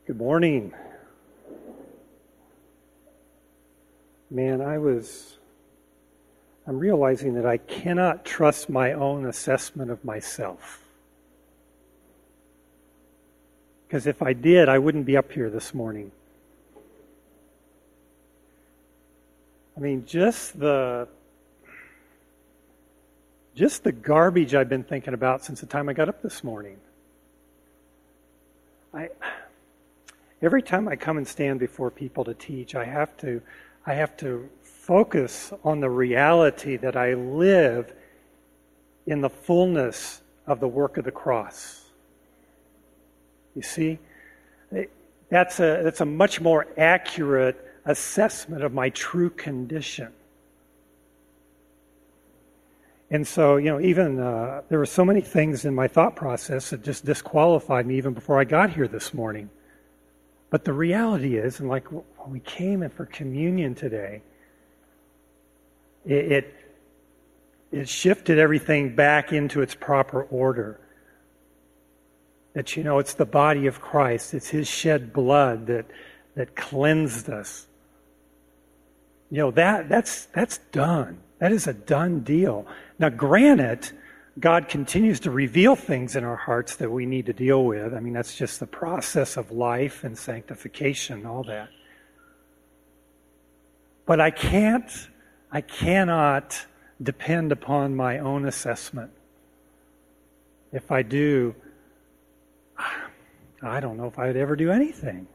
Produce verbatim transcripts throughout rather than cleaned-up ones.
Good morning. Man, I was, I'm realizing that I cannot trust my own assessment of myself. Because if I did, I wouldn't be up here this morning. I mean, just the, just the garbage I've been thinking about since the time I got up this morning. I... Every time I come and stand before people to teach, I have to, I have to focus on the reality that I live in the fullness of the work of the cross. You see, that's a that's a much more accurate assessment of my true condition. And so, you know, even uh, there were so many things in my thought process that just disqualified me even before I got here this morning. But the reality is, and like when we came in for communion today, it, it it shifted everything back into its proper order. That, you know, it's the body of Christ. It's His shed blood that that cleansed us. You know, that that's that's done. That is a done deal. Now, granted, God continues to reveal things in our hearts that we need to deal with. I mean, that's just the process of life and sanctification, all that. But I can't, I cannot depend upon my own assessment. If I do, I don't know if I'd ever do anything.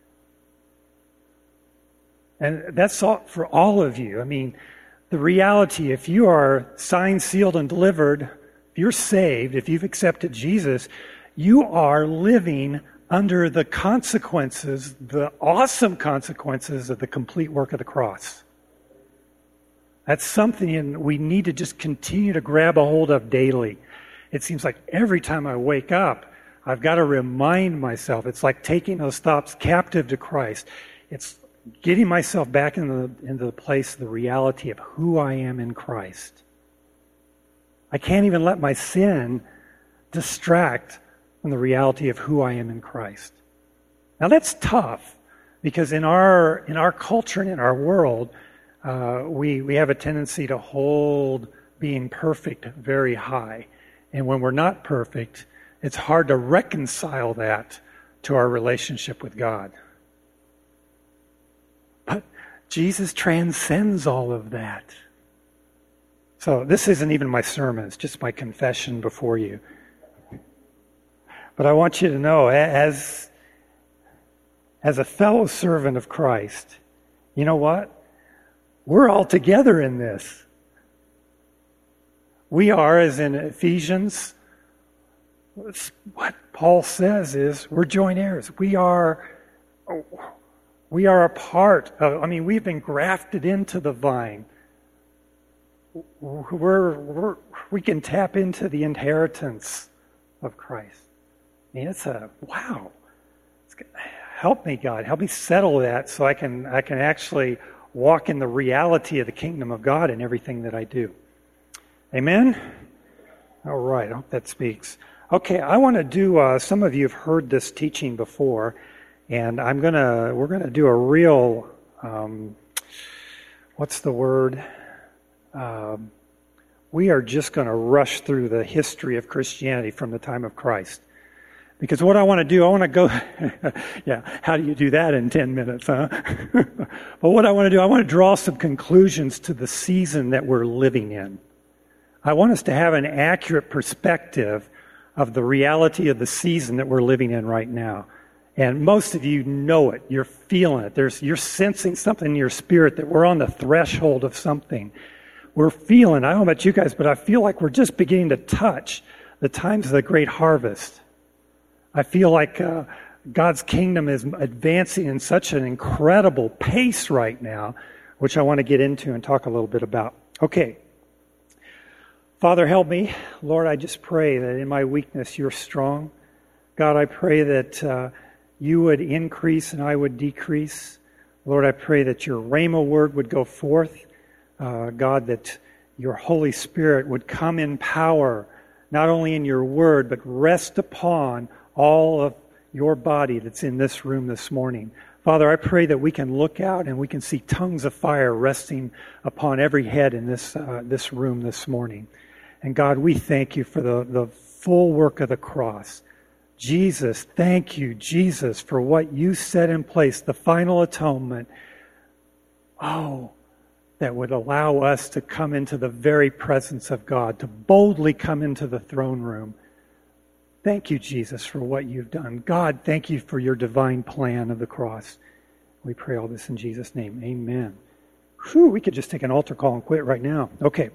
And that's all for all of you. I mean, the reality, if you are signed, sealed, and delivered, if you're saved, if you've accepted Jesus, you are living under the consequences, the awesome consequences of the complete work of the cross. That's something we need to just continue to grab a hold of daily. It seems like every time I wake up, I've got to remind myself. It's like taking those thoughts captive to Christ. It's getting myself back into the, into the place of the reality of who I am in Christ. I can't even let my sin distract from the reality of who I am in Christ. Now that's tough, because in our in our culture and in our world, uh, we we have a tendency to hold being perfect very high, and when we're not perfect, it's hard to reconcile that to our relationship with God. But Jesus transcends all of that. So this isn't even my sermon, it's just my confession before you. But I want you to know, as, as a fellow servant of Christ, you know what? We're all together in this. We are, as in Ephesians, what Paul says is, we're joint heirs. We are, we are a part of, I mean, we've been grafted into the vine. We're, we're, we can tap into the inheritance of Christ. I mean, it's a, wow. It's, help me, God. Help me settle that so I can I can actually walk in the reality of the kingdom of God in everything that I do. Amen? All right. I hope that speaks. Okay, I want to do, uh, some of you have heard this teaching before, and I'm going to, we're going to do a real, um, what's the word? Um, we are just going to rush through the history of Christianity from the time of Christ. Because what I want to do, I want to go, yeah, how do you do that in ten minutes, huh? But what I want to do, I want to draw some conclusions to the season that we're living in. I want us to have an accurate perspective of the reality of the season that we're living in right now. And most of you know it. You're feeling it. There's, you're sensing something in your spirit that we're on the threshold of something. We're feeling, I don't know about you guys, but I feel like we're just beginning to touch the times of the great harvest. I feel like uh, God's kingdom is advancing in such an incredible pace right now, which I want to get into and talk a little bit about. Okay. Father, help me. Lord, I just pray that in my weakness you're strong. God, I pray that uh, you would increase and I would decrease. Lord, I pray that your Rhema word would go forth. Uh, God, that your Holy Spirit would come in power, not only in your word, but rest upon all of your body that's in this room this morning. Father, I pray that we can look out and we can see tongues of fire resting upon every head in this uh, this room this morning. And God, we thank you for the, the full work of the cross. Jesus, thank you, Jesus, for what you set in place, the final atonement. Oh, that would allow us to come into the very presence of God, to boldly come into the throne room. Thank you, Jesus, for what you've done. God, thank you for your divine plan of the cross. We pray all this in Jesus' name. Amen. Whew, we could just take an altar call and quit right now. Okay.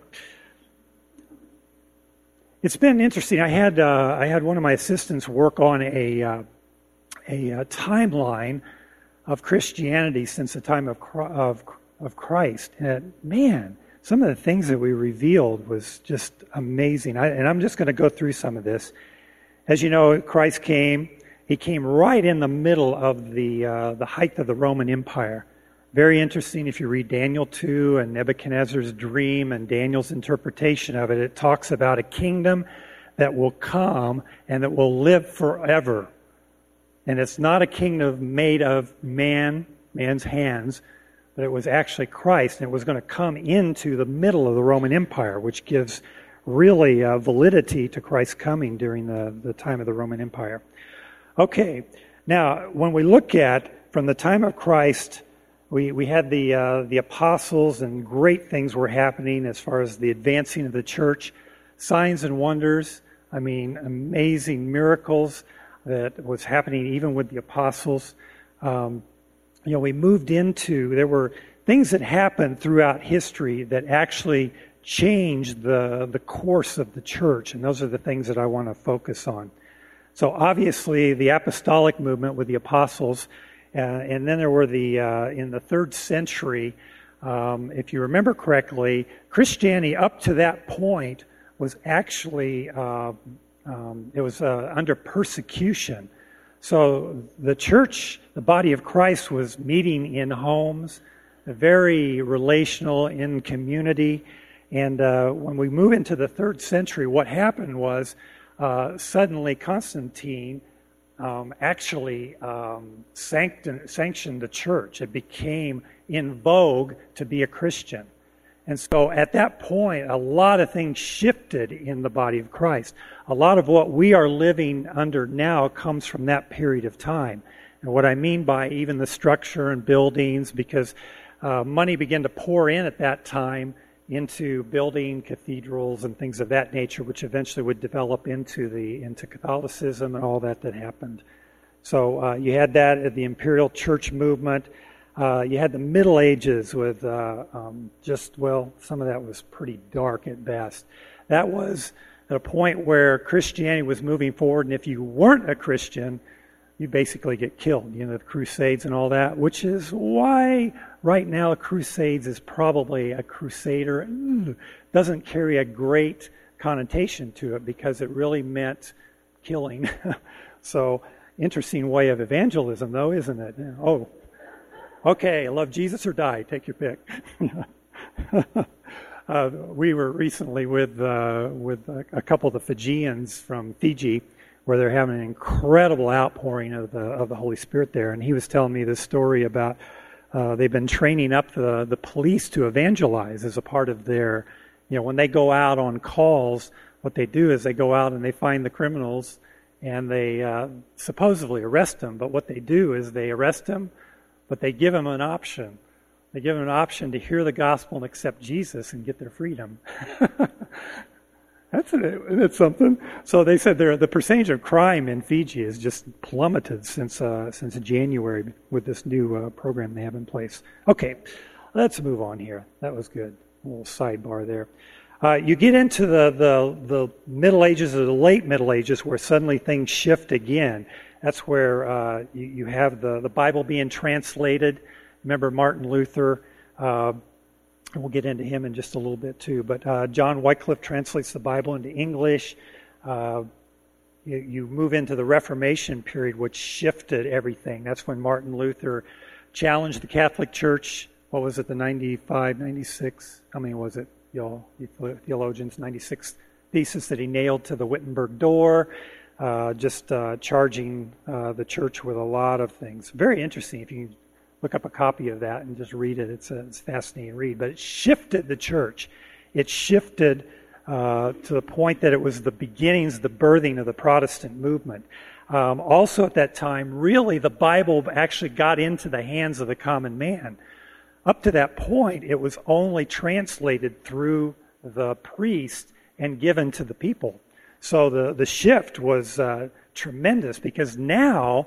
It's been interesting. I had uh, I had one of my assistants work on a uh, a, a timeline of Christianity since the time of of of Christ. And man, some of the things that we revealed was just amazing. I, and I'm just going to go through some of this. As you know, Christ came. He came right in the middle of the uh, the height of the Roman Empire. Very interesting if you read Daniel two and Nebuchadnezzar's dream and Daniel's interpretation of it. It talks about a kingdom that will come and that will live forever. And it's not a kingdom made of man, man's hands, but it was actually Christ, and it was going to come into the middle of the Roman Empire, which gives really uh, validity to Christ's coming during the, the time of the Roman Empire. Okay, now when we look at from the time of Christ, we, we had the uh, the apostles, and great things were happening as far as the advancing of the church, signs and wonders. I mean, amazing miracles that was happening even with the apostles. Um, you know, we moved into, there were things that happened throughout history that actually changed the, the course of the church, and those are the things that I want to focus on. So obviously, the apostolic movement with the apostles, uh, and then there were the, uh, in the third century, um, if you remember correctly, Christianity up to that point was actually, uh, um, it was uh, under persecution. So the church, the body of Christ, was meeting in homes, very relational, in community. And uh, when we move into the third century, what happened was uh, suddenly Constantine um, actually um, sanctioned, sanctioned the church. It became in vogue to be a Christian. And so at that point, a lot of things shifted in the body of Christ. A lot of what we are living under now comes from that period of time. And what I mean by even the structure and buildings, because uh, money began to pour in at that time into building cathedrals and things of that nature, which eventually would develop into the into Catholicism and all that that happened. So uh, you had that at the Imperial Church movement. Uh, you had the Middle Ages with uh, um, just, well, some of that was pretty dark at best. That was at a point where Christianity was moving forward, and if you weren't a Christian, you basically get killed. You know, the Crusades and all that, which is why right now Crusades is probably a crusader. Ooh, doesn't carry a great connotation to it because it really meant killing. So, interesting way of evangelism, though, isn't it? Oh, okay, love Jesus or die. Take your pick. uh, we were recently with uh, with a, a couple of the Fijians from Fiji, where they're having an incredible outpouring of the of the Holy Spirit there. And he was telling me this story about uh, they've been training up the the police to evangelize as a part of their, you know, when they go out on calls, what they do is they go out and they find the criminals and they uh, supposedly arrest them. But what they do is they arrest them, but they give them an option. They give them an option to hear the gospel and accept Jesus and get their freedom. That's, a, that's something. So they said the percentage of crime in Fiji has just plummeted since uh, since January with this new uh, program they have in place. Okay, let's move on here. That was good. A little sidebar there. Uh, you get into the, the, the Middle Ages or the late Middle Ages where suddenly things shift again. That's where uh, you, you have the, the Bible being translated. Remember Martin Luther. Uh, we'll get into him in just a little bit too. But uh, John Wycliffe translates the Bible into English. Uh, you, you move into the Reformation period, which shifted everything. That's when Martin Luther challenged the Catholic Church. What was it, the ninety-five, ninety-six? How many was it, y'all, you theologians? ninety-six thesis that he nailed to the Wittenberg door. uh, just uh, charging uh, the church with a lot of things. Very interesting. If you can look up a copy of that and just read it, it's a, it's a fascinating read. But it shifted the church. It shifted uh, to the point that it was the beginnings, the birthing of the Protestant movement. Um, also at that time, really the Bible actually got into the hands of the common man. Up to that point, it was only translated through the priest and given to the people. So the, the shift was uh, tremendous, because now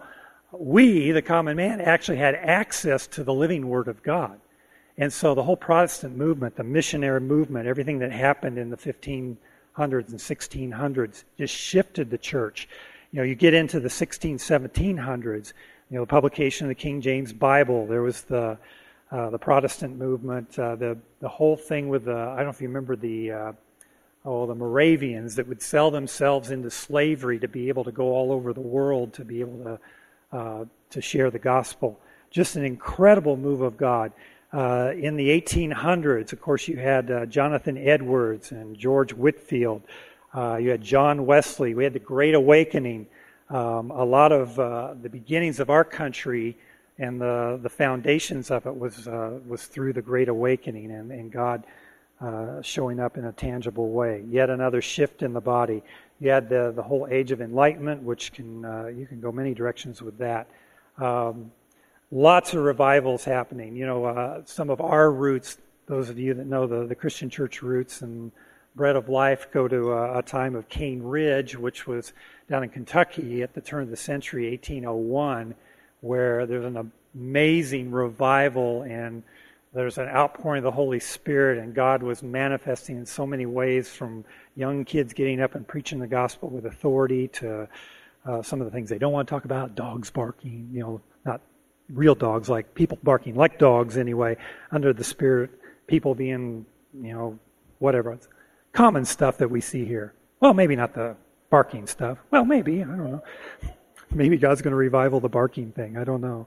we, the common man, actually had access to the living Word of God. And so the whole Protestant movement, the missionary movement, everything that happened in the fifteen hundreds and sixteen hundreds just shifted the church. You know, you get into the sixteen, seventeen hundreds, you know, the publication of the King James Bible, there was the uh, the Protestant movement, uh, the the whole thing with the, I don't know if you remember the, uh, oh, the Moravians that would sell themselves into slavery to be able to go all over the world to be able to uh, to share the gospel. Just an incredible move of God. Uh, in the eighteen hundreds, of course, you had uh, Jonathan Edwards and George Whitefield. Uh, you had John Wesley. We had the Great Awakening. Um, a lot of uh, the beginnings of our country and the the foundations of it was uh, was through the Great Awakening and, and God uh, showing up in a tangible way. Yet another shift in the body. You had the the whole Age of Enlightenment, which can uh, you can go many directions with that. Um, lots of revivals happening. You know, uh, some of our roots. Those of you that know the the Christian church roots and Bread of Life go to a, a time of Cane Ridge, which was down in Kentucky at the turn of the century, eighteen oh one, where there's an amazing revival and there's an outpouring of the Holy Spirit, and God was manifesting in so many ways, from young kids getting up and preaching the gospel with authority to uh, some of the things they don't want to talk about, dogs barking, you know, not real dogs, like people barking like dogs anyway, under the Spirit, people being, you know, whatever. It's common stuff that we see here. Well, maybe not the barking stuff. Well, maybe. I don't know. Maybe God's going to revival the barking thing. I don't know.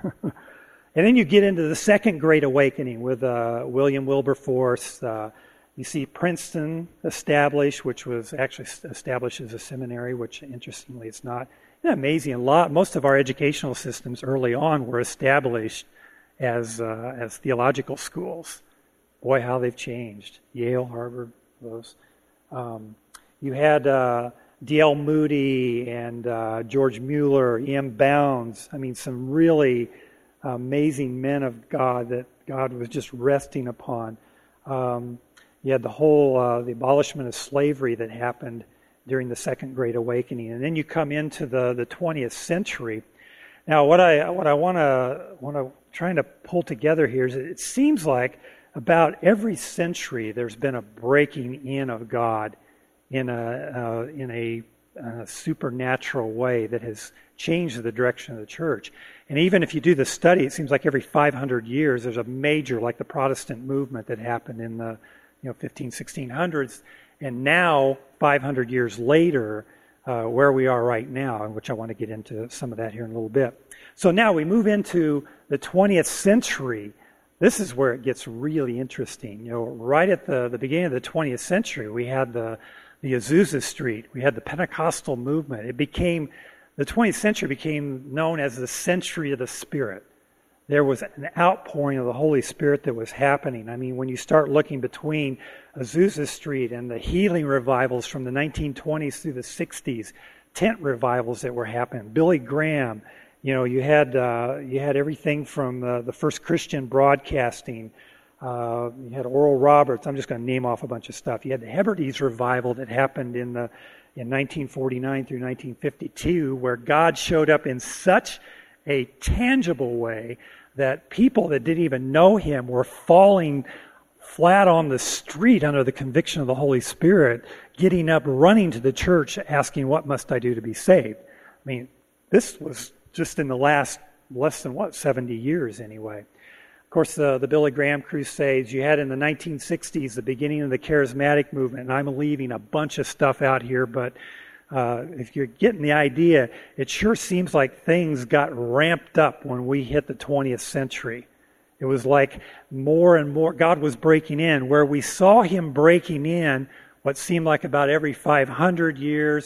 And then you get into the Second Great Awakening with uh, William Wilberforce. Uh, you see Princeton established, which was actually established as a seminary, which interestingly it's not. Isn't that amazing? A lot, most of our educational systems early on were established as uh, as theological schools. Boy, how they've changed. Yale, Harvard, those. Um, you had uh, D L Moody and uh, George Mueller, E M Bounds. I mean, some really amazing men of God that God was just resting upon. Um, you had the whole, uh, the abolishment of slavery that happened during the Second Great Awakening. And then you come into the, the twentieth century. Now, what I what I want to want to trying to pull together here is it seems like about every century there's been a breaking in of God in a uh, in a, a supernatural way that has changed the direction of the church. And even if you do the study, it seems like every five hundred years there's a major, like the Protestant movement that happened in the you know fifteen, sixteen hundreds, and now five hundred years later, uh, where we are right now, which I want to get into some of that here in a little bit. So now we move into the twentieth century. This is where it gets really interesting. You know, right at the, the beginning of the twentieth century, we had the the Azusa Street, we had the Pentecostal movement. It became The twentieth century became known as the century of the Spirit. There was an outpouring of the Holy Spirit that was happening. I mean, when you start looking between Azusa Street and the healing revivals from the nineteen twenties through the sixties, tent revivals that were happening, Billy Graham, you know, you had uh, you had everything from uh, the first Christian broadcasting. Uh, you had Oral Roberts. I'm just going to name off a bunch of stuff. You had the Hebrides revival that happened in the in nineteen forty-nine through nineteen fifty-two, where God showed up in such a tangible way that people that didn't even know Him were falling flat on the street under the conviction of the Holy Spirit, getting up, running to the church, asking, "What must I do to be saved?" I mean, this was just in the last less than, what, seventy years anyway. Of course, the, the Billy Graham Crusades, you had in the nineteen sixties, the beginning of the charismatic movement, and I'm leaving a bunch of stuff out here, but uh, if you're getting the idea, it sure seems like things got ramped up when we hit the twentieth century. It was like more and more, God was breaking in. Where we saw Him breaking in, what seemed like about every five hundred years,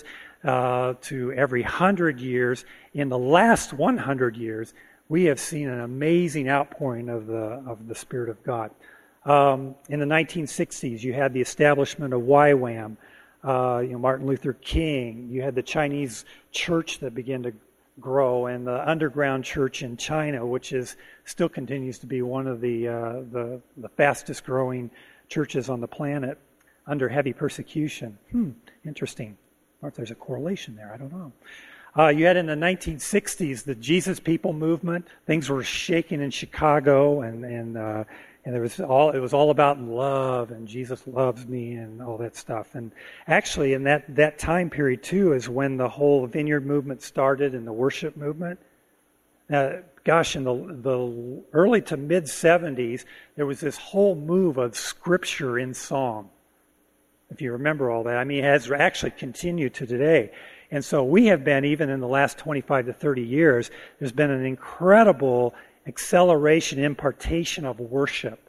uh, to every hundred years. In the last one hundred years, we have seen an amazing outpouring of the of the Spirit of God. Um, in the nineteen sixties, you had the establishment of Y WAM, uh, you know, Martin Luther King. You had the Chinese church that began to grow, and the underground church in China, which is still continues to be one of the uh, the, the fastest growing churches on the planet under heavy persecution. Hmm, interesting. I wonder if there's a correlation there. I don't know. Uh, you had in the nineteen sixties the Jesus People movement. Things were shaking in Chicago, and and uh, and there was all it was all about love, and Jesus loves me, and all that stuff. And actually, in that that time period too is when the whole Vineyard movement started and the worship movement. Now, gosh, in the the early to mid seventies, there was this whole move of Scripture in song. If you remember all that, I mean, it has actually continued to today. And so we have been, even in the last twenty-five to thirty years, there's been an incredible acceleration, impartation of worship.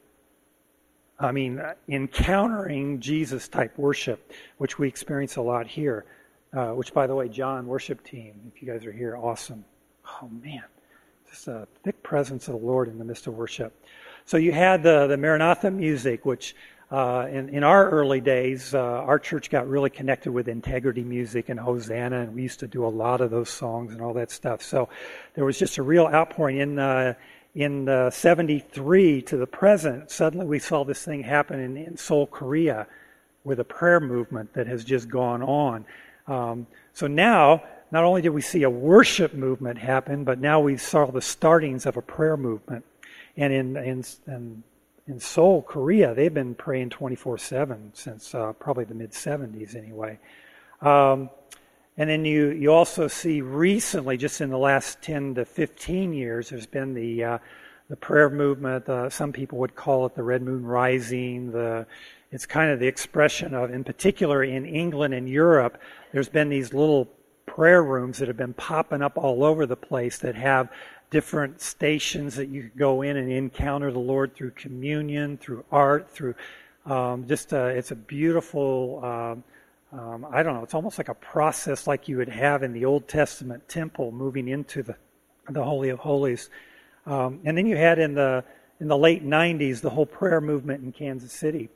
I mean, encountering Jesus-type worship, which we experience a lot here. Uh, which, by the way, John, worship team, if you guys are here, awesome. Oh, man. Just a thick presence of the Lord in the midst of worship. So you had the, the Maranatha music, which uh, in, in our early days, uh, our church got really connected with Integrity Music and Hosanna, and we used to do a lot of those songs and all that stuff. So there was just a real outpouring. In uh, in uh, seventy-three to the present, suddenly we saw this thing happen in, in Seoul, Korea, with a prayer movement that has just gone on. Um, so now, not only did we see a worship movement happen, but now we saw the startings of a prayer movement. And in in in, in Seoul, Korea, they've been praying twenty-four seven since uh, probably the mid seventies anyway. Um, and then you, you also see recently, just in the last ten to fifteen years, there's been the uh, the prayer movement. Uh, some people would call it the Red Moon Rising. The It's kind of the expression of, in particular in England and Europe, there's been these little prayer rooms that have been popping up all over the place that have different stations that you can go in and encounter the Lord through communion, through art, through um, just a, it's a beautiful, um, um, I don't know, it's almost like a process like you would have in the Old Testament temple moving into the, the Holy of Holies. Um, and then you had in the in the late nineties the whole prayer movement in Kansas City.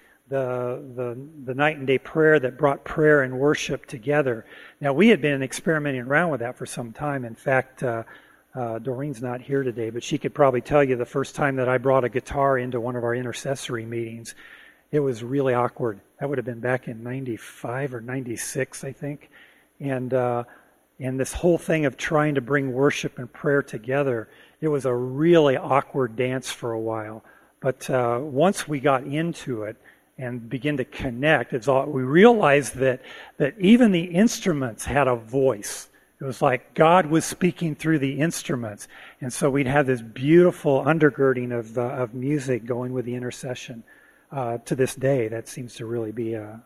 The, the the night and day prayer that brought prayer and worship together. Now, we had been experimenting around with that for some time. In fact, uh, uh, Doreen's not here today, but she could probably tell you the first time that I brought a guitar into one of our intercessory meetings, it was really awkward. That would have been back in ninety-five or ninety-six, I think. And uh, and this whole thing of trying to bring worship and prayer together, it was a really awkward dance for a while. But uh, once we got into it, and begin to connect, it's all, we realized that that even the instruments had a voice. It was like God was speaking through the instruments. And so we'd have this beautiful undergirding of uh, of music going with the intercession. Uh, to this day, that seems to really be a,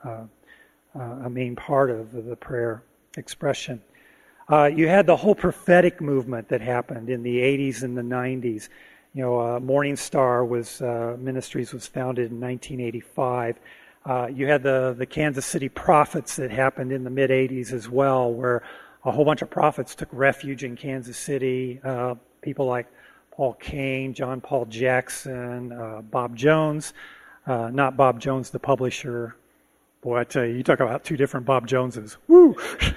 a, a main part of the prayer expression. Uh, you had the whole prophetic movement that happened in the eighties and the nineties. You know, uh, Morning Star was uh, Ministries was founded in nineteen eighty-five. Uh, you had the the Kansas City Prophets that happened in the mid eighties as well, where a whole bunch of prophets took refuge in Kansas City. Uh, people like Paul Cain, John Paul Jackson, uh, Bob Jones, uh, not Bob Jones the publisher. Boy, I tell you, you talk about two different Bob Joneses. Woo!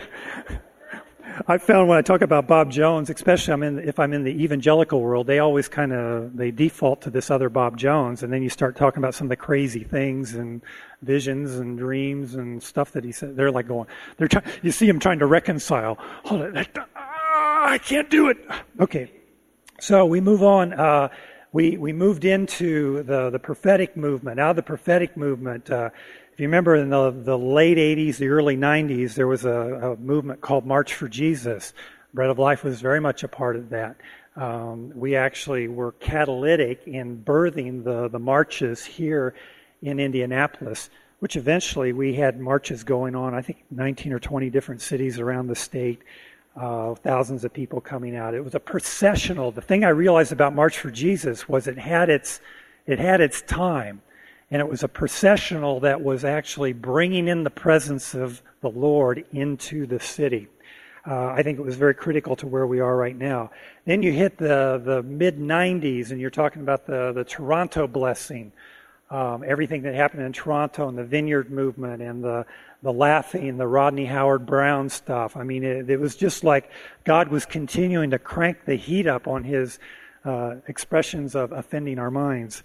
I found when I talk about Bob Jones, especially I'm in, if I'm in the evangelical world, they always kind of, they default to this other Bob Jones, and then you start talking about some of the crazy things and visions and dreams and stuff that he said. They're like going, they're trying, you see him trying to reconcile. Hold it, ah, I can't do it. Okay, so we move on. Uh, we we moved into the the prophetic movement. Out of the prophetic movement, uh, if you remember in the, the late eighties, the early nineties, there was a, a movement called March for Jesus. Bread of Life was very much a part of that. Um, we actually were catalytic in birthing the, the marches here in Indianapolis, which eventually we had marches going on, I think nineteen or twenty different cities around the state, uh, thousands of people coming out. It was a processional. The thing I realized about March for Jesus was it had its, it had its time. And it was a processional that was actually bringing in the presence of the Lord into the city. Uh, I think it was very critical to where we are right now. Then you hit the, the mid nineties, and you're talking about the, the Toronto blessing. Um, everything that happened in Toronto and the Vineyard movement and the, the laughing, the Rodney Howard Brown stuff. I mean, it, it was just like God was continuing to crank the heat up on his uh, expressions of offending our minds.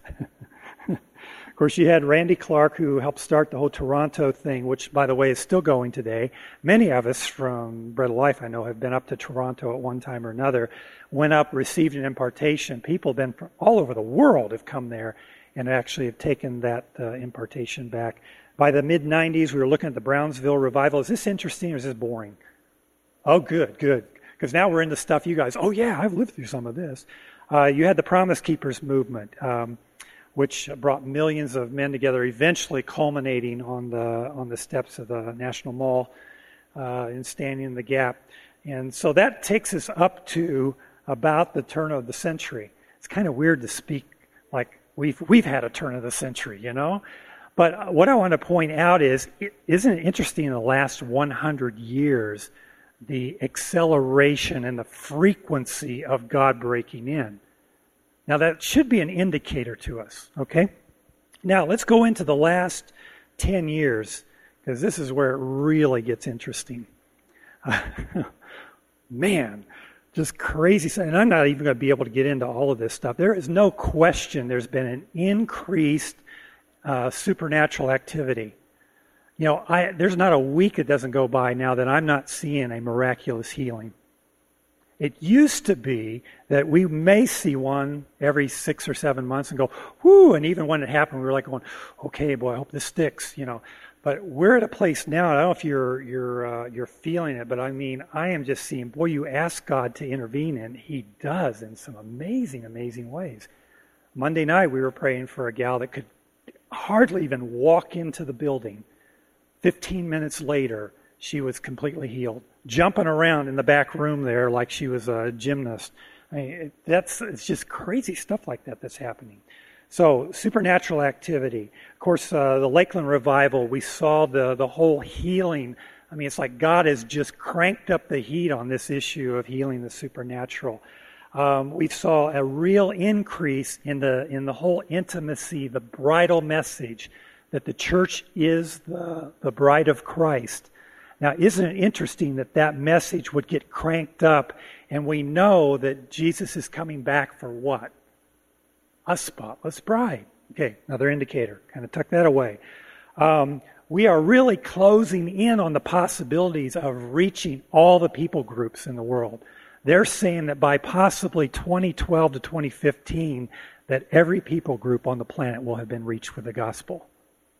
Of course, you had Randy Clark, who helped start the whole Toronto thing, which, by the way, is still going today. Many of us from Bread of Life, I know, have been up to Toronto at one time or another, went up, received an impartation. People then from all over the world have come there and actually have taken that uh, impartation back. By the mid nineties, we were looking at the Brownsville revival. Is this interesting or is this boring? Oh, good, good. Because now we're into stuff you guys, oh yeah, I've lived through some of this. Uh, you had the Promise Keepers movement, um, which brought millions of men together, eventually culminating on the on the steps of the National Mall uh, and standing in the gap. And so that takes us up to about the turn of the century. It's kind of weird to speak like we've we've had a turn of the century, you know? But what I want to point out is, isn't it interesting in the last one hundred years, the acceleration and the frequency of God breaking in? Now, that should be an indicator to us, okay? Now, let's go into the last ten years, because this is where it really gets interesting. Uh, man, just crazy. And I'm not even going to be able to get into all of this stuff. There is no question there's been an increased uh, supernatural activity. You know, I, there's not a week that doesn't go by now that I'm not seeing a miraculous healing. It used to be that we may see one every six or seven months and go, whoo, and even when it happened, we were like going, okay, boy, I hope this sticks, you know. But we're at a place now, I don't know if you're you're uh, you're feeling it, but I mean, I am just seeing, boy, you ask God to intervene, and He does in some amazing, amazing ways. Monday night, we were praying for a gal that could hardly even walk into the building. Fifteen minutes later, she was completely healed, jumping around in the back room there like she was a gymnast. I mean, it, that's it's just crazy stuff like that that's happening. So, supernatural activity. Of course, uh, the Lakeland Revival, we saw the, the whole healing. I mean, it's like God has just cranked up the heat on this issue of healing the supernatural. Um, we saw a real increase in the in the whole intimacy, the bridal message, that the church is the, the bride of Christ. Now, isn't it interesting that that message would get cranked up, and we know that Jesus is coming back for what? A spotless bride. Okay, another indicator. Kind of tuck that away. Um, we are really closing in on the possibilities of reaching all the people groups in the world. They're saying that by possibly twenty twelve to twenty fifteen, that every people group on the planet will have been reached with the gospel.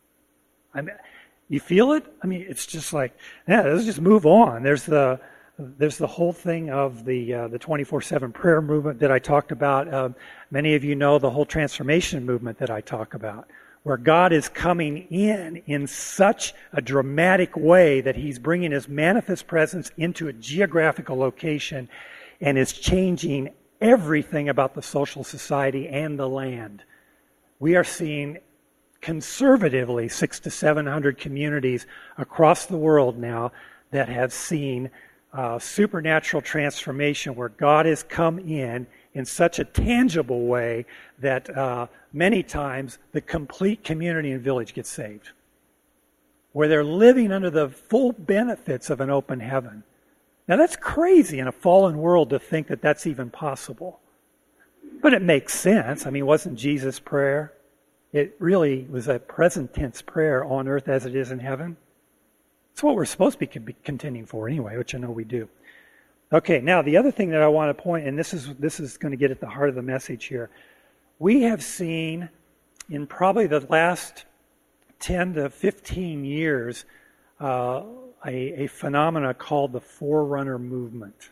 I mean, you feel it? I mean, it's just like, yeah, let's just move on. There's the there's the whole thing of the uh, the twenty-four seven prayer movement that I talked about. Uh, many of you know the whole transformation movement that I talk about, where God is coming in in such a dramatic way that He's bringing His manifest presence into a geographical location and is changing everything about the social society and the land. We are seeing conservatively six to seven hundred communities across the world now that have seen uh, supernatural transformation, where God has come in in such a tangible way that uh, many times the complete community and village gets saved, where they're living under the full benefits of an open heaven. Now, that's crazy in a fallen world to think that that's even possible, but it makes sense. I mean, wasn't Jesus' prayer? It really was a present tense prayer, on earth as it is in heaven. It's what we're supposed to be contending for anyway, which I know we do. Okay, now the other thing that I want to point, and this is this is going to get at the heart of the message here. We have seen in probably the last ten to fifteen years uh, a, a phenomena called the Forerunner movement.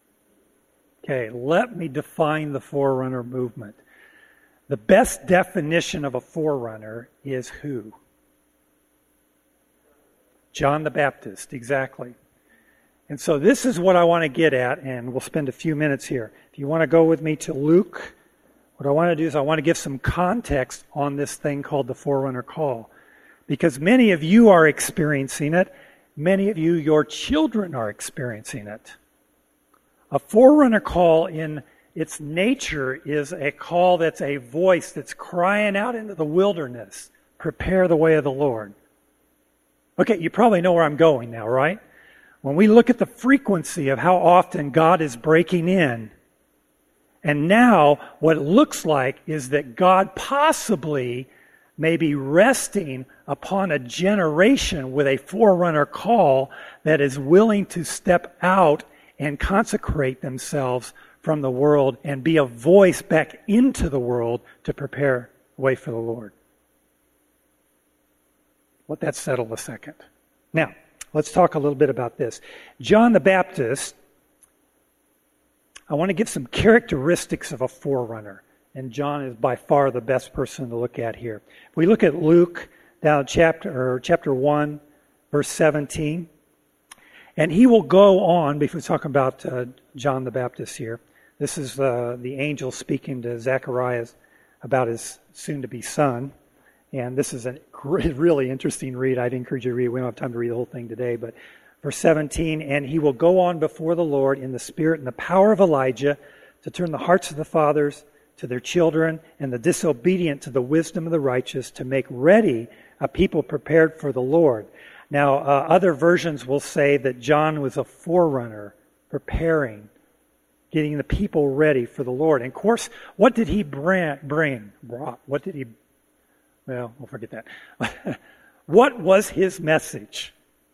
Okay, let me define the Forerunner movement. The best definition of a forerunner is who? John the Baptist, exactly. And so this is what I want to get at, and we'll spend a few minutes here. If you want to go with me to Luke what I want to do is I want to give some context on this thing called the Forerunner Call. Because many of you are experiencing it. Many of you, your children are experiencing it. A Forerunner Call in its nature is a call that's a voice that's crying out into the wilderness. Prepare the way of the Lord. Okay, you probably know where I'm going now, right? When we look at the frequency of how often God is breaking in, and now what it looks like is that God possibly may be resting upon a generation with a forerunner call that is willing to step out and consecrate themselves from the world and be a voice back into the world to prepare the way for the Lord. Let that settle a second. Now, let's talk a little bit about this. John the Baptist, I want to give some characteristics of a forerunner. And John is by far the best person to look at here. If we look at Luke, down chapter, or chapter one, verse seventeen, and he will go on, before we talk about uh, John the Baptist here. This is uh, the angel speaking to Zacharias about his soon-to-be son. And this is a really interesting read. I'd encourage you to read it. We don't have time to read the whole thing today. But verse seventeen, and he will go on before the Lord in the spirit and the power of Elijah to turn the hearts of the fathers to their children and the disobedient to the wisdom of the righteous, to make ready a people prepared for the Lord. Now, uh, other versions will say that John was a forerunner, preparing, getting the people ready for the Lord. And of course, what did he bring? bring? What did he... Well, we'll forget that. What was his message?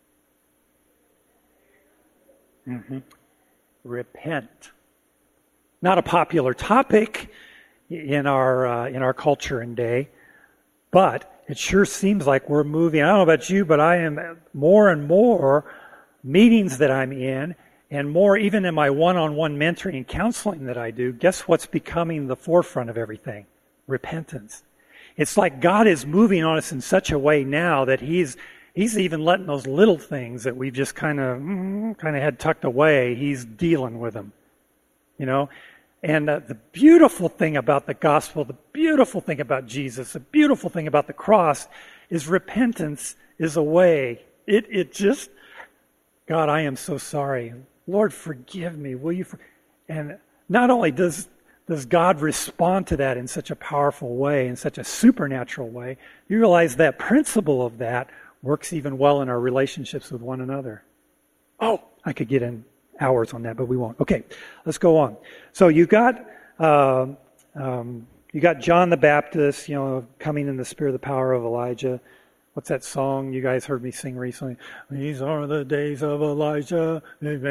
Mm-hmm. Repent. Not a popular topic in our uh, in our culture and day, but it sure seems like we're moving. I don't know about you, but I am more and more meetings that I'm in, and more even in my one-on-one mentoring and counseling that I do. Guess what's becoming the forefront of everything? Repentance. It's like God is moving on us in such a way now that He's He's even letting those little things that we've just kind of mm, kind of had tucked away. He's dealing with them, you know. And uh, the beautiful thing about the gospel, the beautiful thing about Jesus, the beautiful thing about the cross is repentance is a way. It it just, God, I am so sorry. Lord, forgive me. Will you? For-? And not only does does God respond to that in such a powerful way, in such a supernatural way, you realize that principle of that works even well in our relationships with one another. Oh, I could get in hours on that, but we won't. Okay, let's go on. So you got uh, um, you got John the Baptist, you know, coming in the spirit, the power of Elijah. What's that song you guys heard me sing recently? These are the days of Elijah.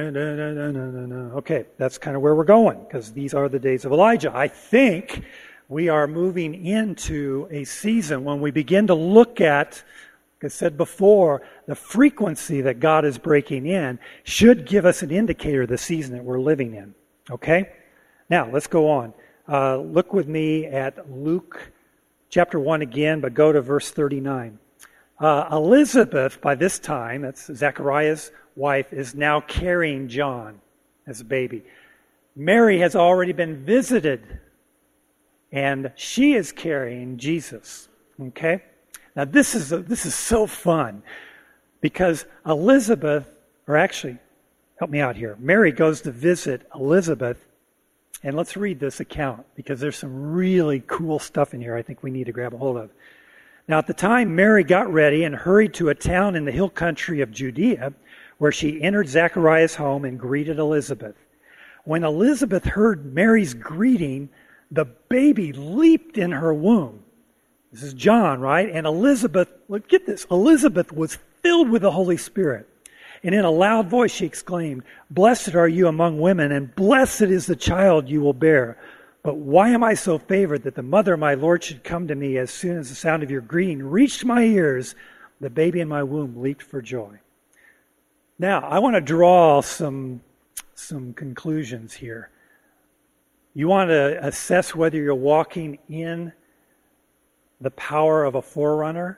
Okay, that's kind of where we're going, because these are the days of Elijah. I think we are moving into a season when we begin to look at, like I said before, the frequency that God is breaking in should give us an indicator of the season that we're living in. Okay? Now, let's go on. Uh, look with me at Luke chapter one again, but go to verse thirty-nine. Uh, Elizabeth, by this time, that's Zechariah's wife, is now carrying John as a baby. Mary has already been visited, and she is carrying Jesus. Okay? Now this is a, this is so fun, because Elizabeth, or actually, help me out here. Mary goes to visit Elizabeth, and let's read this account, because there's some really cool stuff in here I think we need to grab a hold of. Now at the time, Mary got ready and hurried to a town in the hill country of Judea, where she entered Zechariah's home and greeted Elizabeth. When Elizabeth heard Mary's greeting, the baby leaped in her womb. This is John, right? And Elizabeth, look, get this, Elizabeth was filled with the Holy Spirit. And in a loud voice she exclaimed, "Blessed are you among women, and blessed is the child you will bear. But why am I so favored that the mother of my Lord should come to me as soon as the sound of your greeting reached my ears? The baby in my womb leaped for joy." Now, I want to draw some, some conclusions here. You want to assess whether you're walking in the power of a forerunner?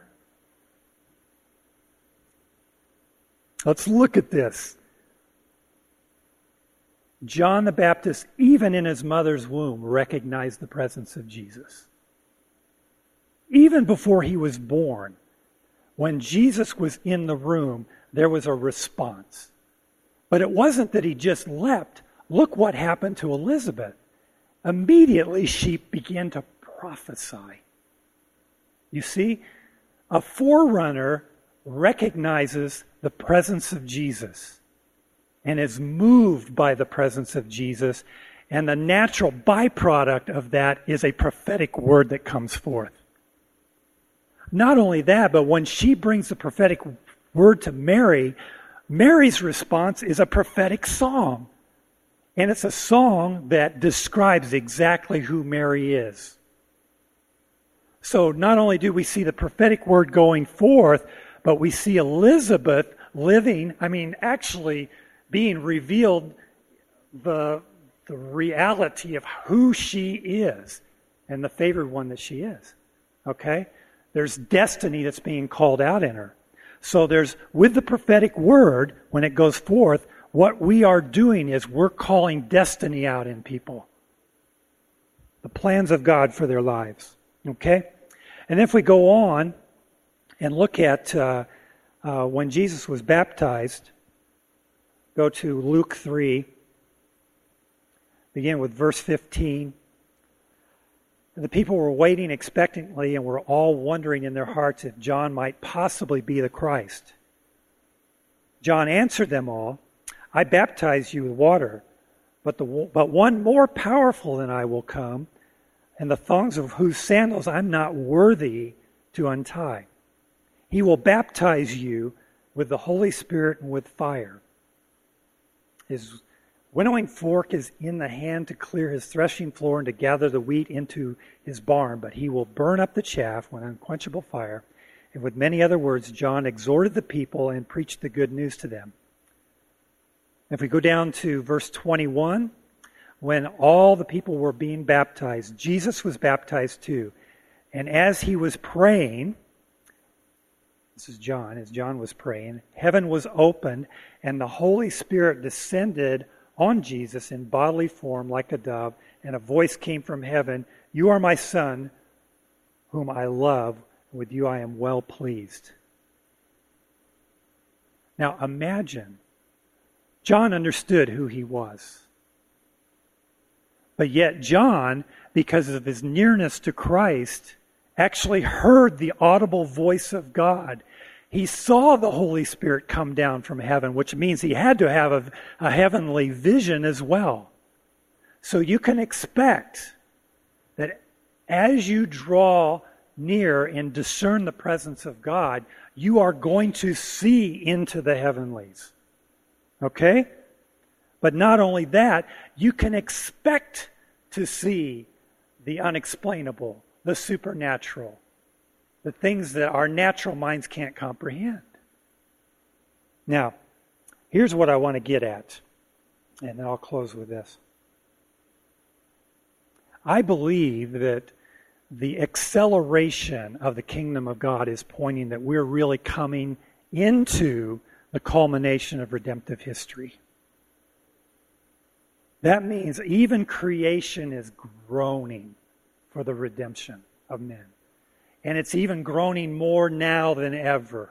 Let's look at this. John the Baptist, even in his mother's womb, recognized the presence of Jesus. Even before he was born, when Jesus was in the room, there was a response. But it wasn't that he just leapt. Look what happened to Elizabeth. Immediately she began to prophesy. You see, a forerunner recognizes the presence of Jesus and is moved by the presence of Jesus, and the natural byproduct of that is a prophetic word that comes forth. Not only that, but when she brings the prophetic word to Mary, Mary's response is a prophetic song. And it's a song that describes exactly who Mary is. So not only do we see the prophetic word going forth, but we see Elizabeth living, I mean, actually being revealed the, the reality of who she is and the favored one that she is. Okay? There's destiny that's being called out in her. So there's, with the prophetic word, when it goes forth, what we are doing is we're calling destiny out in people. The plans of God for their lives. Okay? And if we go on and look at uh, uh, when Jesus was baptized, go to Luke three, begin with verse fifteen. The people were waiting expectantly and were all wondering in their hearts if John might possibly be the Christ. John answered them all, I baptize you with water, but, the, but one more powerful than I will come, and the thongs of whose sandals I'm not worthy to untie. He will baptize you with the Holy Spirit and with fire. His winnowing fork is in the hand to clear his threshing floor and to gather the wheat into his barn, but he will burn up the chaff with unquenchable fire. And with many other words, John exhorted the people and preached the good news to them. If we go down to verse twenty-one, when all the people were being baptized, Jesus was baptized too. And as he was praying, this is John, as John was praying, heaven was opened and the Holy Spirit descended on Jesus in bodily form like a dove, and a voice came from heaven, you are my Son, whom I love, with you I am well pleased. Now imagine, John understood who he was. But yet John, because of his nearness to Christ, actually heard the audible voice of God. He saw the Holy Spirit come down from heaven, which means he had to have a, a heavenly vision as well. So you can expect that as you draw near and discern the presence of God, you are going to see into the heavenlies. Okay? But not only that, you can expect to see the unexplainable, the supernatural, the things that our natural minds can't comprehend. Now, here's what I want to get at, and then I'll close with this. I believe that the acceleration of the kingdom of God is pointing that we're really coming into the culmination of redemptive history. That means even creation is groaning for the redemption of men. And it's even groaning more now than ever.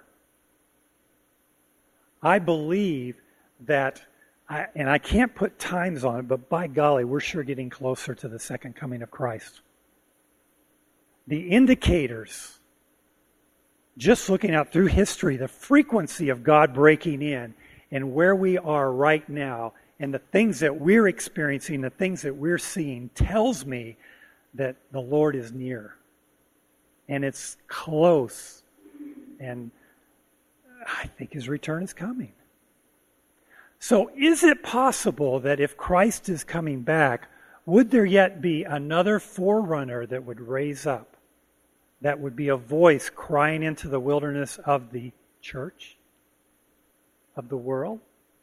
I believe that, I, and I can't put times on it, but by golly, we're sure getting closer to the second coming of Christ. The indicators, just looking out through history, the frequency of God breaking in and where we are right now and the things that we're experiencing, the things that we're seeing, tells me that the Lord is near. And it's close. And I think his return is coming. So is it possible that if Christ is coming back, would there yet be another forerunner that would raise up? That would be a voice crying into the wilderness of the church? Of the world?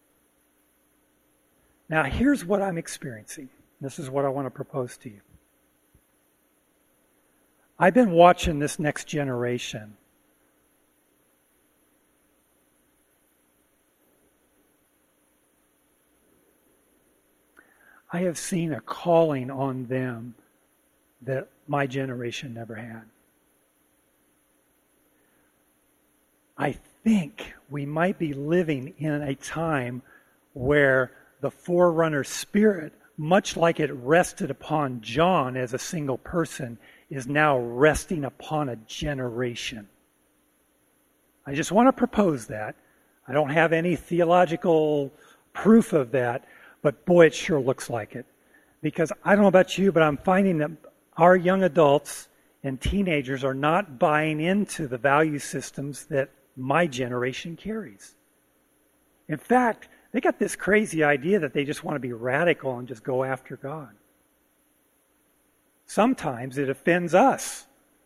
Now here's what I'm experiencing. This is what I want to propose to you. I've been watching this next generation. I have seen a calling on them that my generation never had. I think we might be living in a time where the forerunner spirit, much like it rested upon John as a single person, is now resting upon a generation. I just want to propose that. I don't have any theological proof of that, but boy, it sure looks like it. Because I don't know about you, but I'm finding that our young adults and teenagers are not buying into the value systems that my generation carries. In fact, they got this crazy idea that they just want to be radical and just go after God. Sometimes it offends us.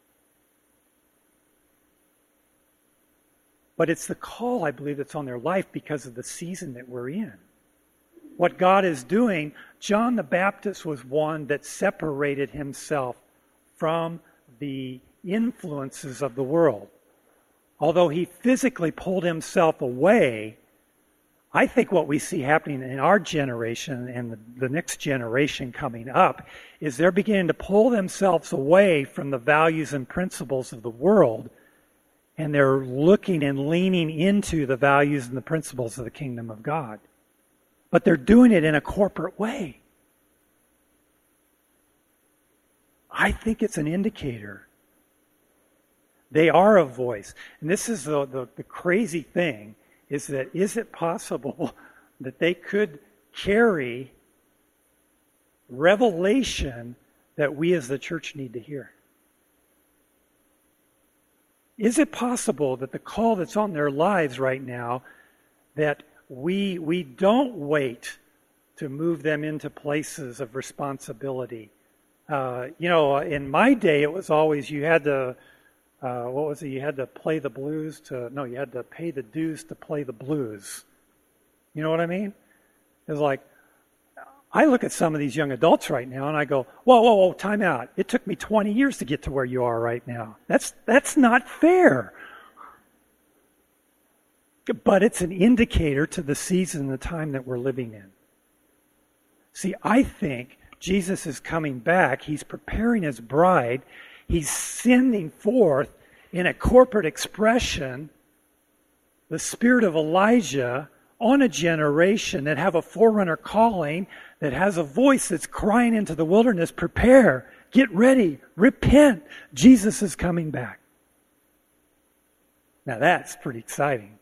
But it's the call, I believe, that's on their life because of the season that we're in. What God is doing, John the Baptist was one that separated himself from the influences of the world. Although he physically pulled himself away, I think what we see happening in our generation and the, the next generation coming up is they're beginning to pull themselves away from the values and principles of the world, and they're looking and leaning into the values and the principles of the kingdom of God. But they're doing it in a corporate way. I think it's an indicator. They are a voice. And this is the, the, the crazy thing, is that is it possible that they could carry revelation that we as the church need to hear? Is it possible that the call that's on their lives right now, that we we don't wait to move them into places of responsibility? Uh, you know, in my day, it was always you had to, uh, what was it? You had to play the blues to, no, you had to pay the dues to play the blues. You know what I mean? It's like, I look at some of these young adults right now and I go, whoa, whoa, whoa, time out. It took me twenty years to get to where you are right now. That's that's not fair. But it's an indicator to the season and the time that we're living in. See, I think Jesus is coming back. He's preparing his bride. He's sending forth in a corporate expression the spirit of Elijah on a generation that have a forerunner calling, that has a voice that's crying into the wilderness, prepare, get ready, repent. Jesus is coming back. Now that's pretty exciting.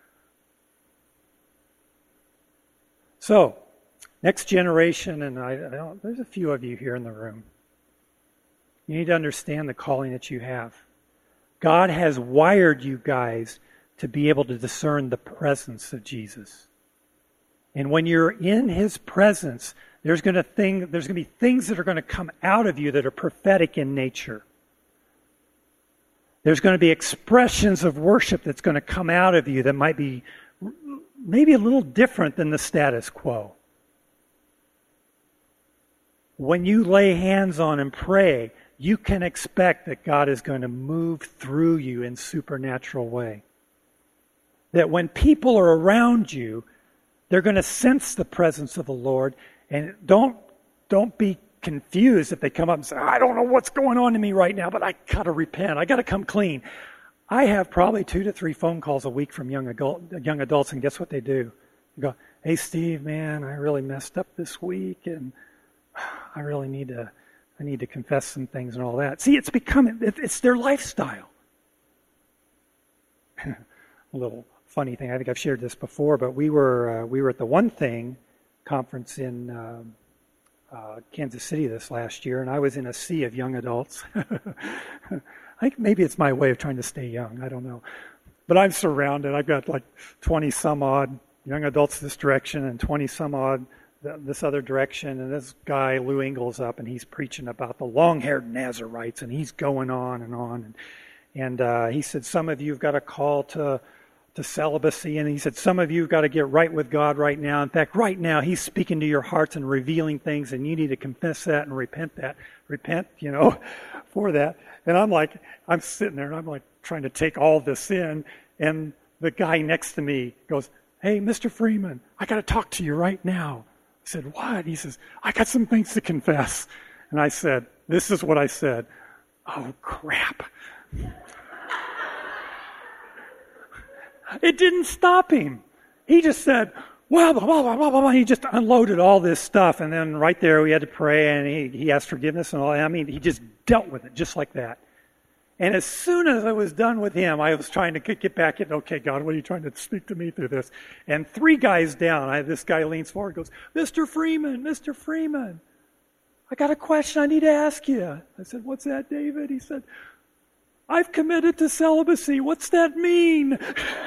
So, next generation, and I, I don't, there's a few of you here in the room. You need to understand the calling that you have. God has wired you guys to be able to discern the presence of Jesus. And when you're in his presence, there's going to thing, there's going to be things that are going to come out of you that are prophetic in nature. There's going to be expressions of worship that's going to come out of you that might be maybe a little different than the status quo. When you lay hands on and pray, you can expect that God is going to move through you in a supernatural way. That when people are around you, they're going to sense the presence of the Lord, and don't don't be confused if they come up and say, I don't know what's going on to me right now, but I got to repent. I got to come clean. I have probably two to three phone calls a week from young adult, young adults, and guess what they do? They go, hey, Steve, man, I really messed up this week, and I really need to, I need to confess some things and all that. See, it's becoming, it's their lifestyle. A little funny thing, I think I've shared this before, but we were uh, we were at the One Thing conference in uh, uh, Kansas City this last year, and I was in a sea of young adults. I think maybe it's my way of trying to stay young. I don't know. But I'm surrounded. I've got like twenty some odd young adults this direction and twenty some odd th- this other direction. And this guy, Lou Engel's up, and he's preaching about the long-haired Nazarites, and he's going on and on. And, and uh, he said, some of you have got a call to, to celibacy. And he said, some of you have got to get right with God right now. In fact, right now, he's speaking to your hearts and revealing things, and you need to confess that and repent that. Repent, you know, for that. And I'm like, I'm sitting there, and I'm like trying to take all this in. And the guy next to me goes, hey, Mister Freeman, I got to talk to you right now. He said, what? He says, I got some things to confess. And I said, this is what I said. Oh, crap. It didn't stop him. He just said, well, blah, blah, blah, blah, blah. He just unloaded all this stuff. And then right there we had to pray, and he, he asked forgiveness and all that. I mean, he just dealt with it just like that. And as soon as I was done with him, I was trying to get back in. Okay, God, what are you trying to speak to me through this? And three guys down, I, this guy leans forward and goes, Mister Freeman, Mister Freeman, I got a question I need to ask you. I said, what's that, David? He said, I've committed to celibacy. What's that mean?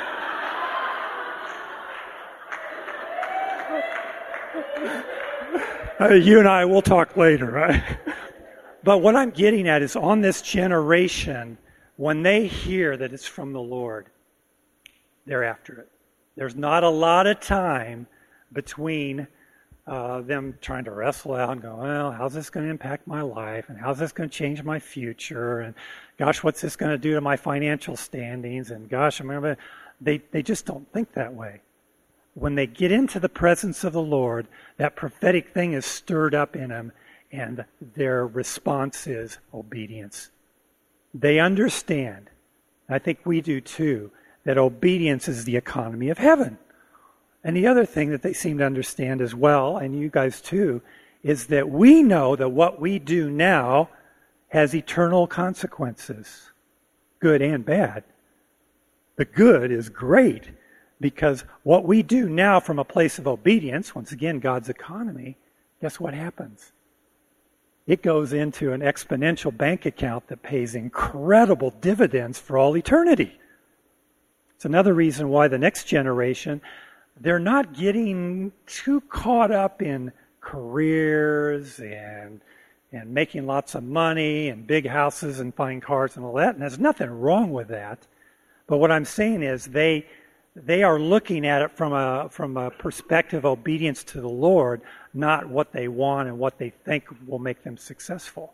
uh, you and I will talk later, right? But what I'm getting at is on this generation, when they hear that it's from the Lord, they're after it. There's not a lot of time between uh, them trying to wrestle out and go, well, how's this going to impact my life? And how's this going to change my future? And gosh, what's this going to do to my financial standings? And gosh, I remember, they, they just don't think that way. When they get into the presence of the Lord, that prophetic thing is stirred up in them, and their response is obedience. They understand, I think we do too, that obedience is the economy of heaven. And the other thing that they seem to understand as well, and you guys too, is that we know that what we do now has eternal consequences, good and bad. The good is great, because what we do now from a place of obedience, once again, God's economy, guess what happens? It goes into an exponential bank account that pays incredible dividends for all eternity. It's another reason why the next generation, they're not getting too caught up in careers and and making lots of money and big houses and fine cars and all that. And there's nothing wrong with that. But what I'm saying is they they are looking at it from a from a perspective of obedience to the Lord, not what they want and what they think will make them successful.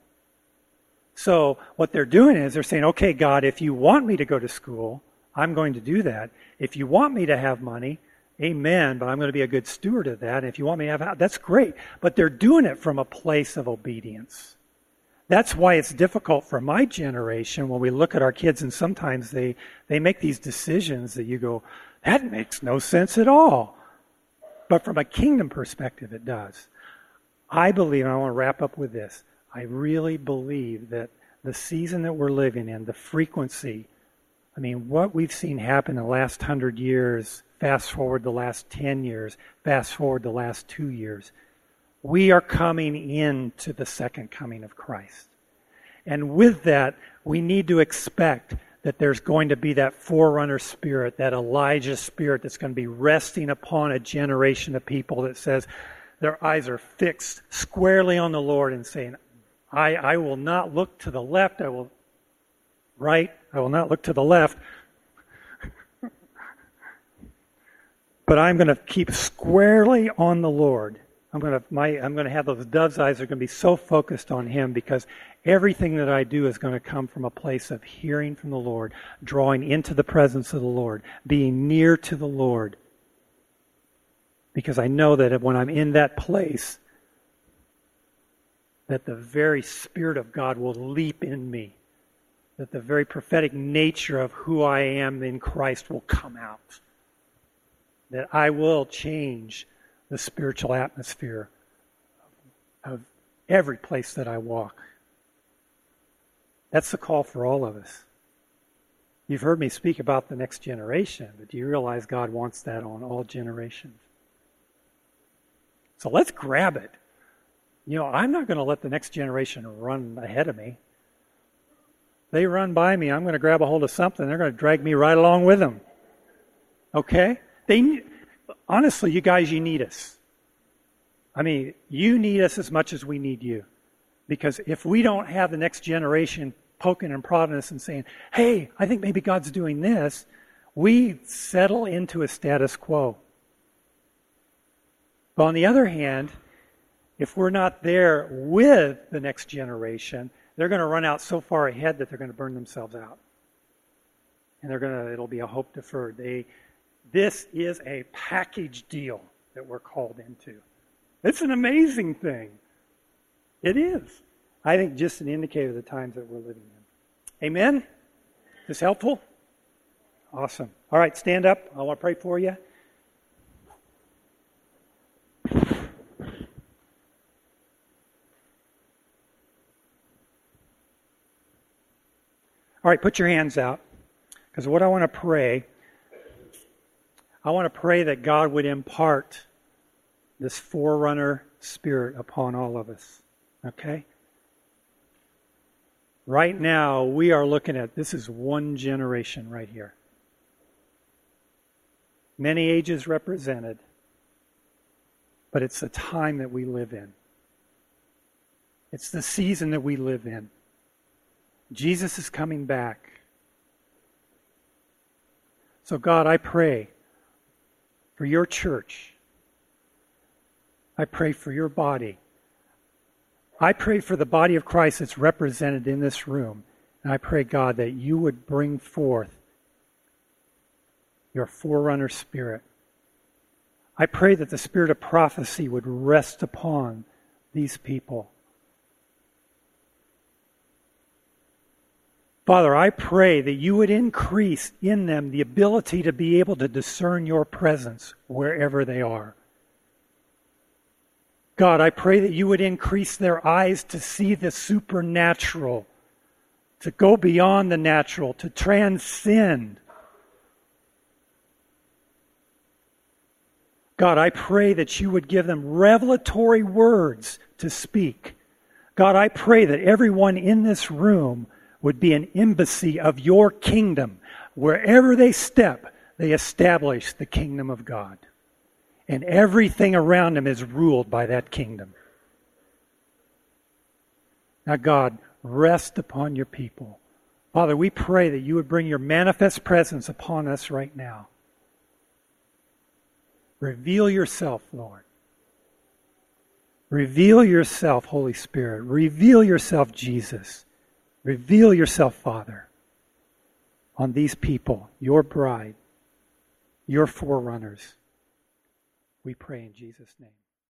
So what they're doing is they're saying, okay, God, if you want me to go to school, I'm going to do that. If you want me to have money, amen, but I'm going to be a good steward of that. And if you want me to have, that's great. But they're doing it from a place of obedience. That's why it's difficult for my generation when we look at our kids, and sometimes they, they make these decisions that you go, that makes no sense at all. But from a kingdom perspective, it does. I believe, and I want to wrap up with this, I really believe that the season that we're living in, the frequency, I mean, what we've seen happen in the last hundred years, fast forward the last ten years, fast forward the last two years, we are coming into the second coming of Christ. And with that, we need to expect that there's going to be that forerunner spirit, that Elijah spirit that's going to be resting upon a generation of people that says their eyes are fixed squarely on the Lord and saying, I, I will not look to the left, I will right, I will not look to the left, but I'm going to keep squarely on the Lord. I'm going to my I'm going to have those dove's eyes are going to be so focused on Him, because everything that I do is going to come from a place of hearing from the Lord, drawing into the presence of the Lord, being near to the Lord. Because I know that when I'm in that place, that the very Spirit of God will leap in me. That the very prophetic nature of who I am in Christ will come out. That I will change the spiritual atmosphere of every place that I walk. That's the call for all of us. You've heard me speak about the next generation, but do you realize God wants that on all generations? So let's grab it. You know, I'm not going to let the next generation run ahead of me. They run by me, I'm going to grab a hold of something, they're going to drag me right along with them. Okay? They, honestly, you guys, you need us. I mean, you need us as much as we need you. Because if we don't have the next generation poking and prodding us and saying, hey, I think maybe God's doing this, we settle into a status quo. But on the other hand, if we're not there with the next generation, they're going to run out so far ahead that they're going to burn themselves out. And they're going to, it'll be a hope deferred. They, this is a package deal that we're called into. It's an amazing thing. It is. I think just an indicator of the times that we're living in. Amen? Is this helpful? Awesome. All right, stand up. I want to pray for you. All right, put your hands out. Because what I want to pray, I want to pray that God would impart this forerunner spirit upon all of us. Okay? Right now, we are looking at, this is one generation right here. Many ages represented, but it's the time that we live in. It's the season that we live in. Jesus is coming back. So God, I pray for your church. I pray for your body. I pray for the body of Christ that's represented in this room. And I pray, God, that you would bring forth your forerunner spirit. I pray that the spirit of prophecy would rest upon these people. Father, I pray that you would increase in them the ability to be able to discern your presence wherever they are. God, I pray that you would increase their eyes to see the supernatural, to go beyond the natural, to transcend. God, I pray that you would give them revelatory words to speak. God, I pray that everyone in this room would be an embassy of your kingdom. Wherever they step, they establish the kingdom of God. And everything around them is ruled by that kingdom. Now, God, rest upon your people. Father, we pray that you would bring your manifest presence upon us right now. Reveal yourself, Lord. Reveal yourself, Holy Spirit. Reveal yourself, Jesus. Reveal yourself, Father, on these people, your bride, your forerunners. We pray in Jesus' name.